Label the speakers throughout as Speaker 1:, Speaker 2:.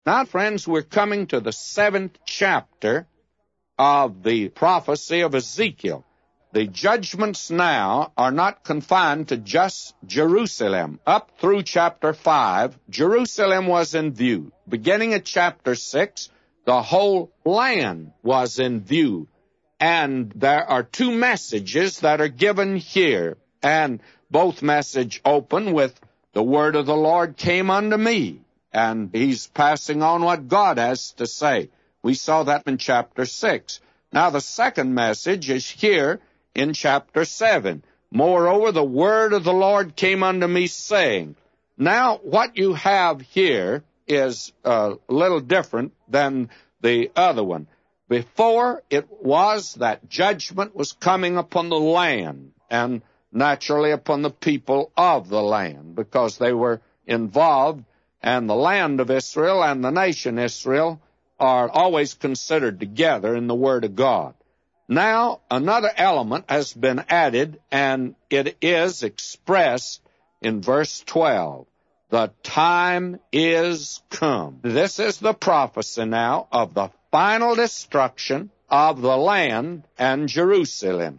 Speaker 1: Now, friends, we're coming to the 7th chapter of the prophecy of Ezekiel. The judgments now are not confined to just Jerusalem. Up through chapter 5, Jerusalem was in view. Beginning at chapter 6, the whole land was in view. And there are two messages that are given here. And both messages open with, the word of the Lord came unto me. And he's passing on what God has to say. We saw that in chapter 6. Now the second message is here in chapter 7. Moreover, the word of the Lord came unto me, saying. Now, what you have here is a little different than the other one. Before, it was that judgment was coming upon the land, and naturally upon the people of the land, because they were involved, and the land of Israel and the nation Israel are always considered together in the Word of God. Now, another element has been added, and it is expressed in verse 12. The time is come. This is the prophecy now of the final destruction of the land and Jerusalem,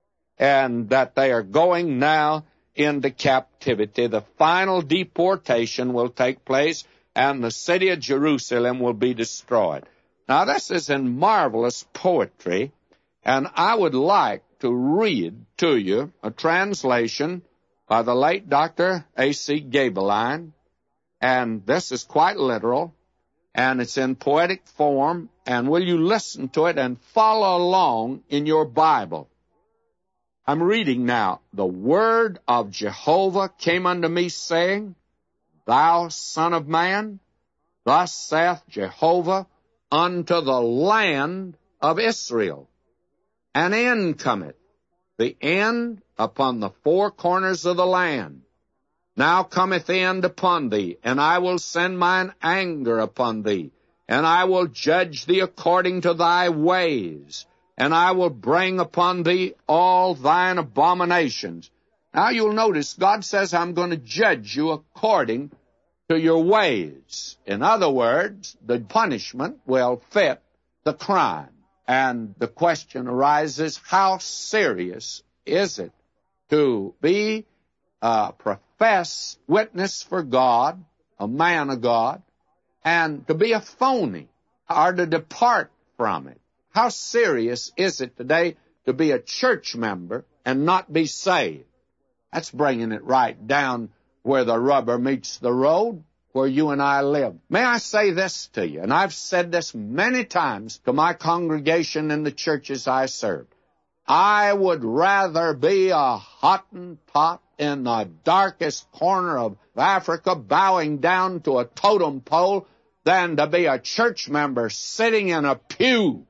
Speaker 1: and that they are going now into captivity. The final deportation will take place, and the city of Jerusalem will be destroyed. Now, this is in marvelous poetry, and I would like to read to you a translation by the late Dr. A.C. Gaebelein, and this is quite literal, and it's in poetic form, and will you listen to it and follow along in your Bible? I'm reading now. The word of Jehovah came unto me, saying, Thou son of man, thus saith Jehovah unto the land of Israel. An end cometh, the end upon the four corners of the land. Now cometh the end upon thee, and I will send mine anger upon thee, and I will judge thee according to thy ways, and I will bring upon thee all thine abominations. Now you'll notice God says, I'm going to judge you according to your ways. In other words, the punishment will fit the crime. And the question arises, how serious is it to be a professed witness for God, a man of God, and to be a phony or to depart from it? How serious is it today to be a church member and not be saved? That's bringing it right down where the rubber meets the road, where you and I live. May I say this to you, and I've said this many times to my congregation in the churches I serve. I would rather be a Hottentot in the darkest corner of Africa bowing down to a totem pole than to be a church member sitting in a pew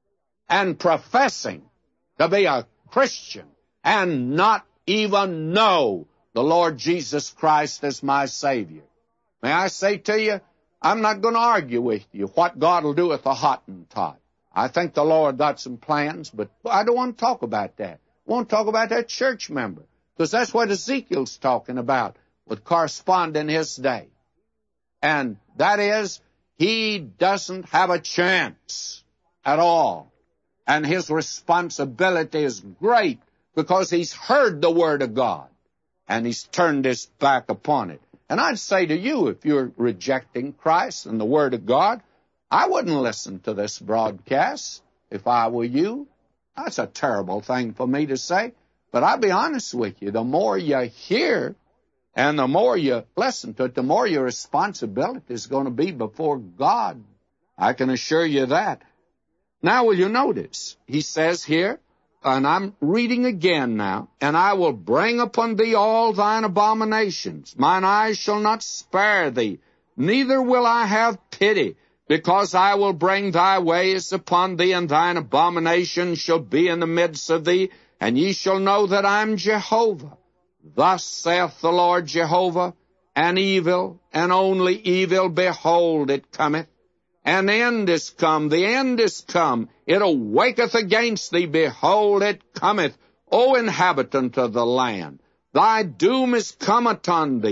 Speaker 1: and professing to be a Christian and not even know the Lord Jesus Christ as my Savior. May I say to you, I'm not going to argue with you what God will do with a Hottentot. I think the Lord got some plans, but I don't want to talk about that. I want to talk about that church member, because that's what Ezekiel's talking about would correspond in his day. And that is, he doesn't have a chance at all. And his responsibility is great because he's heard the Word of God and he's turned his back upon it. And I'd say to you, if you're rejecting Christ and the Word of God, I wouldn't listen to this broadcast if I were you. That's a terrible thing for me to say, but I'll be honest with you. The more you hear and the more you listen to it, the more your responsibility is going to be before God. I can assure you that. Now, will you notice? He says here, and I'm reading again now, and I will bring upon thee all thine abominations. Mine eyes shall not spare thee, neither will I have pity, because I will bring thy ways upon thee, and thine abominations shall be in the midst of thee, and ye shall know that I am Jehovah. Thus saith the Lord Jehovah, an evil, and only evil, behold, it cometh. An end is come, the end is come. It awaketh against thee, behold, it cometh. O inhabitant of the land, thy doom is come upon thee.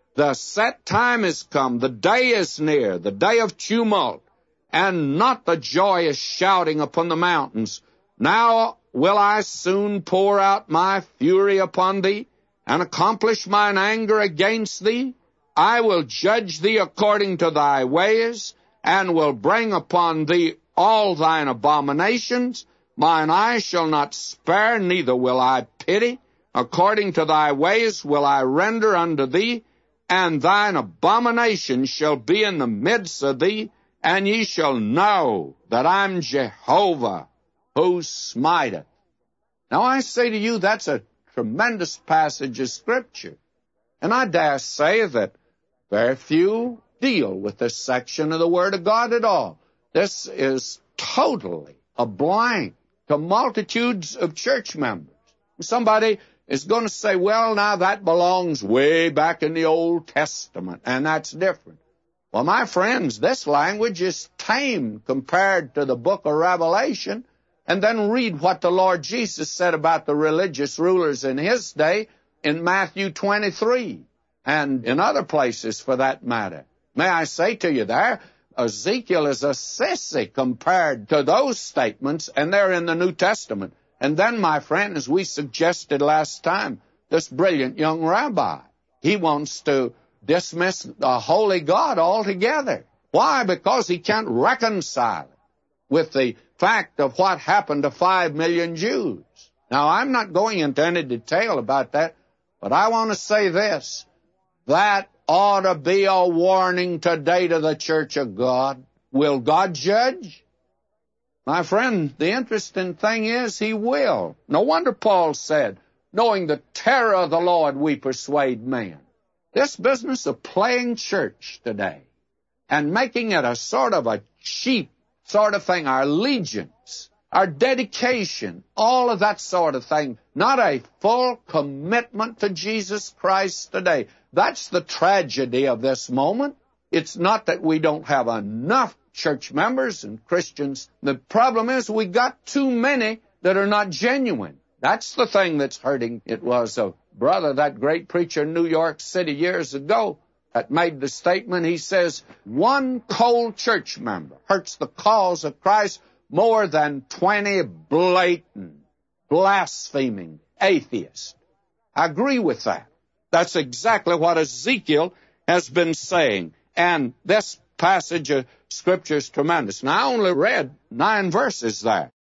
Speaker 1: The set time is come, the day is near, the day of tumult, and not the joyous shouting upon the mountains. Now will I soon pour out my fury upon thee, and accomplish mine anger against thee. I will judge thee according to thy ways, and will bring upon thee all thine abominations. Mine eye shall not spare, neither will I pity. According to thy ways will I render unto thee, and thine abominations shall be in the midst of thee, and ye shall know that I'm Jehovah, who smiteth. Now I say to you, that's a tremendous passage of Scripture. And I dare say that very few deal with this section of the Word of God at all. This is totally a blank to multitudes of church members. Somebody is going to say, well, now that belongs way back in the Old Testament, and that's different. Well, my friends, this language is tame compared to the book of Revelation. And then read what the Lord Jesus said about the religious rulers in his day in Matthew 23, and in other places for that matter. May I say to you there, Ezekiel is a sissy compared to those statements, and they're in the New Testament. And then, my friend, as we suggested last time, this brilliant young rabbi, he wants to dismiss the holy God altogether. Why? Because he can't reconcile it with the fact of what happened to 5 million Jews. Now, I'm not going into any detail about that, but I want to say this. That ought to be a warning today to the Church of God. Will God judge? My friend, the interesting thing is he will. No wonder Paul said, knowing the terror of the Lord, we persuade men. This business of playing church today and making it a sort of a cheap sort of thing, our allegiance, our dedication, all of that sort of thing, not a full commitment to Jesus Christ today. That's the tragedy of this moment. It's not that we don't have enough church members and Christians. The problem is we got too many that are not genuine. That's the thing that's hurting. It was a brother, that great preacher in New York City years ago, that made the statement. He says, one cold church member hurts the cause of Christ more than 20 blatant, blaspheming atheists. I agree with that. That's exactly what Ezekiel has been saying. And this passage of Scripture is tremendous. Now, I only read 9 verses there.